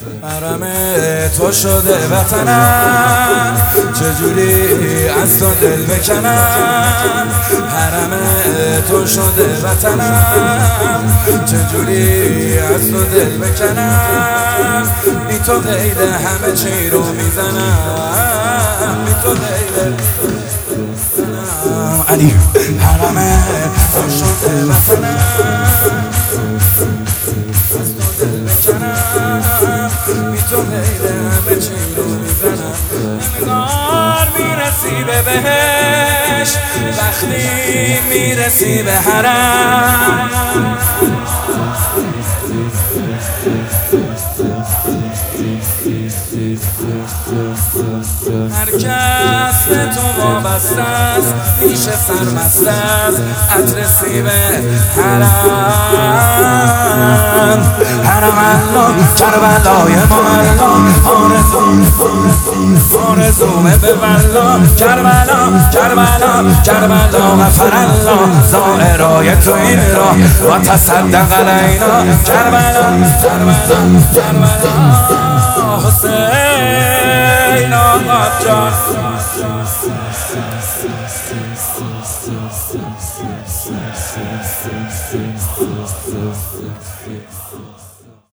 حرم تو شده وطنم، چجوری از تو دل بکنم. حرم تو شده وطنم، چجوری از تو دل بکنم. بی تو غیر همه چی رو میزنم، بی تو غیر علی. حرم تو شده وطنم، از تو دل بکنم. بی تو غیر همه چی رو میزنم. انگار میرسی به بهشت وقتی میرسی به حرم. هر کس به تو وابسته است میشه سرمست است. عطر سیب حرم، حرم الله کربلای معلا. آرزومه به والله کربلا کربلا کربلا. غفر الله زائرای تو این را و تصدق علینا. کربلا کربلا کربلا. حسین آقا جان.